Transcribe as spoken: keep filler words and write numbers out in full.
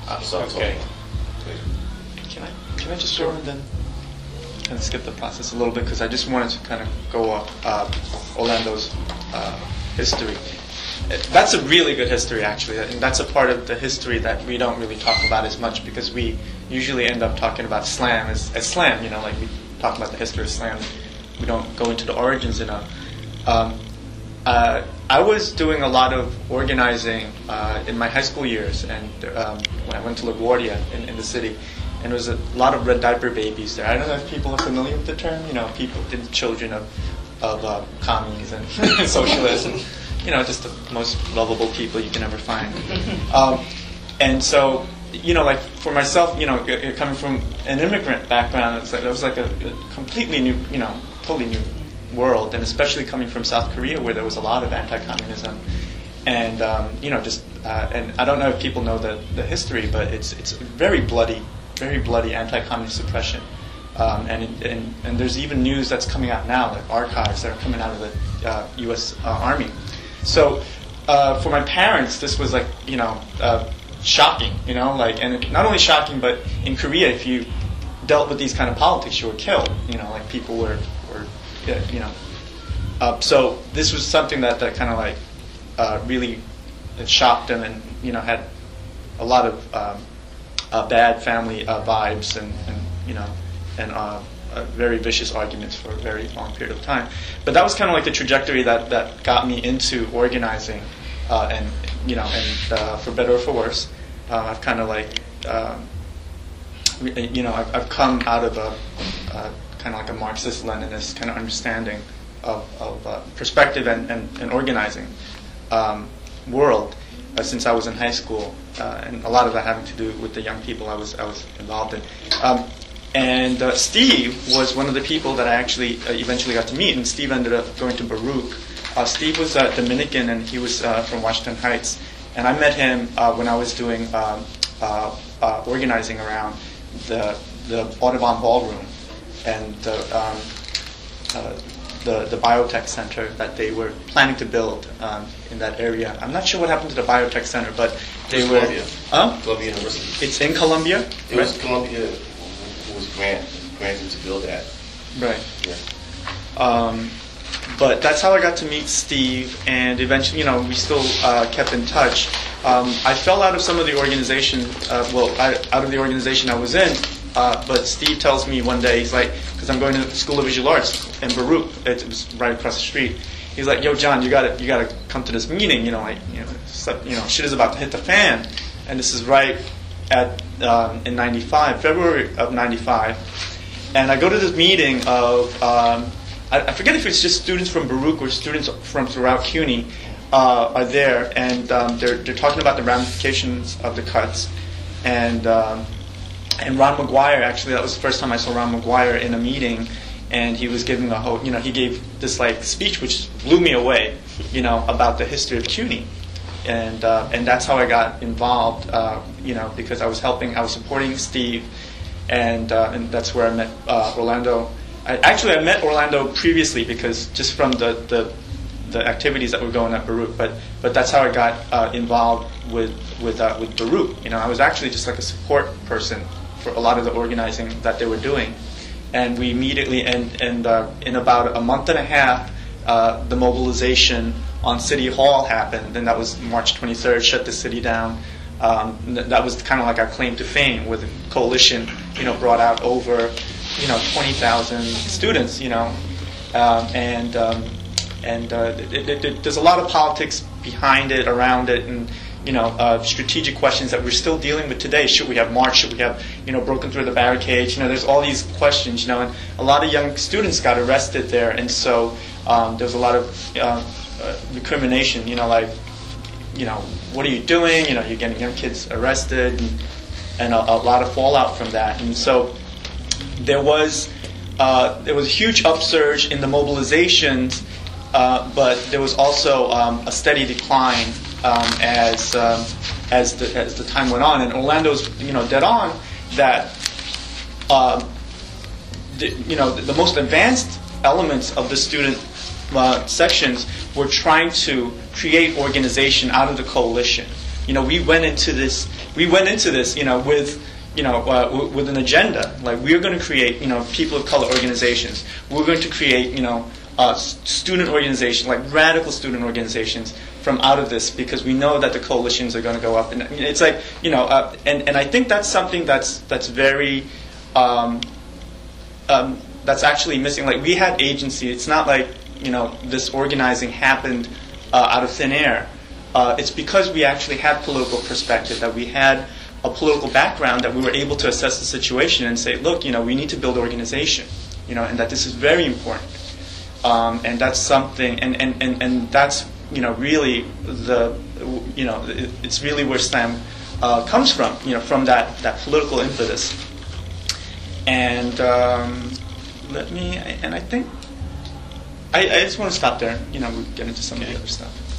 Uh, So, okay. so- Can I can I just go and then kind of skip the process a little bit because I just wanted to kind of go off uh, Orlando's uh, history. That's a really good history, actually, and that's a part of the history that we don't really talk about as much because we usually end up talking about slam as, as slam. You know, like we talk about the history of slam. We don't go into the origins enough. Um, uh, I was doing a lot of organizing uh, in my high school years, and um, when I went to LaGuardia in, in the city. And there was a lot of red diaper babies there. I don't know if people are familiar with the term. You know, people, the children of of uh, commies and socialists, and you know, just the most lovable people you can ever find. Um, and so, you know, like for myself, you know, coming from an immigrant background, it's like, it was like a, a completely new, you know, totally new world, and especially coming from South Korea, where there was a lot of anti-communism, and um, you know, just uh, and I don't know if people know the the history, but it's it's very bloody. Very bloody anti-communist suppression, um, and, and and there's even news that's coming out now, like archives that are coming out of the uh, U S Uh, Army. So uh, for my parents, this was like you know uh, shocking, you know, like and not only shocking, but in Korea, if you dealt with these kind of politics, you were killed. You know, like people were were you know. Uh, so this was something that that kind of like uh, really shocked them, and you know had a lot of um, Uh, bad family uh, vibes and, and you know and uh, uh, very vicious arguments for a very long period of time. But that was kind of like the trajectory that, that got me into organizing, uh, and you know and uh, for better or for worse, uh, I've kind of like um, you know I've, I've come out of a uh, kind of like a Marxist-Leninist kind of understanding of, of uh, perspective and, and, and organizing um, world. Uh, since I was in high school, uh, and a lot of that having to do with the young people I was I was involved in. Um, and uh, Steve was one of the people that I actually uh, eventually got to meet, and Steve ended up going to Baruch. Uh, Steve was uh, Dominican, and he was uh, from Washington Heights, and I met him uh, when I was doing um, uh, uh, organizing around the the Audubon Ballroom and the um, uh, the the biotech center that they were planning to build um, in that area. I'm not sure what happened to the biotech center, but they were. Columbia. Huh? Columbia University. It's in Columbia. It right? was Columbia who was grant, granted to build that. Right. Yeah. Um, but that's how I got to meet Steve, and eventually, you know, we still uh, kept in touch. Um, I fell out of some of the organization. Uh, well, I, out of the organization I was in. Uh, but Steve tells me one day, he's like, because I'm going to the School of Visual Arts in Baruch, it was right across the street. He's like, "Yo, John, you got to you got to come to this meeting. You know, like, you know, stuff, you know, shit is about to hit the fan." And this is right at um, in ninety-five, February of ninety-five. And I go to this meeting of um, I, I forget if it's just students from Baruch or students from throughout CUNY uh, are there, and um, they're they're talking about the ramifications of the cuts, and. Um, And Ron McGuire, actually, that was the first time I saw Ron McGuire in a meeting, and he was giving a whole, you know, he gave this like speech which blew me away, you know, about the history of CUNY, and uh, and that's how I got involved, uh, you know, because I was helping, I was supporting Steve, and uh, and that's where I met uh, Orlando. I, actually, I met Orlando previously because just from the the, the activities that were going at Baruch, but but that's how I got uh, involved with with uh, with Baruch. You know, I was actually just like a support person for a lot of the organizing that they were doing. And we immediately, and, and uh, in about a month and a half, uh, the mobilization on City Hall happened, and that was March twenty-third, shut the city down. Um, th- that was kind of like our claim to fame, where the coalition, you know, brought out over, you know, twenty thousand students, you know, um, and um, and uh, it, it, it, there's a lot of politics behind it, around it, and you know, uh, strategic questions that we're still dealing with today. Should we have marched? Should we have, you know, broken through the barricades? You know, there's all these questions, you know, and a lot of young students got arrested there, and so um, there's a lot of uh, uh, recrimination, you know, like, you know, what are you doing? You know, you're getting young kids arrested, and, and a, a lot of fallout from that. And so there was uh, there was a huge upsurge in the mobilizations, uh, but there was also um, a steady decline Um, as um, as the as the time went on, and Orlando's you know dead on that um, the, you know the, the most advanced elements of the student uh, sections were trying to create organization out of the coalition. You know, we went into this we went into this, you know, with you know, uh, w- with an agenda. Like, we're going to create, you know, people of color organizations. We're going to create, you know, uh, s- student organizations, like radical student organizations from out of this, because we know that the coalitions are going to go up. And it's like, you know, uh, and, and I think that's something that's that's very, um, um, that's actually missing. Like, we had agency. It's not like, you know, this organizing happened uh, out of thin air. Uh, it's because we actually had political perspective, that we had a political background, that we were able to assess the situation and say, look, you know, we need to build organization, you know, and that this is very important. Um, and that's something, and, and, and, and that's, you know, really the, you know, it, it's really where SLAM uh, comes from, you know, from that, that political impetus. And um, let me, and I think, I, I just want to stop there. You know, we get into some of the other stuff.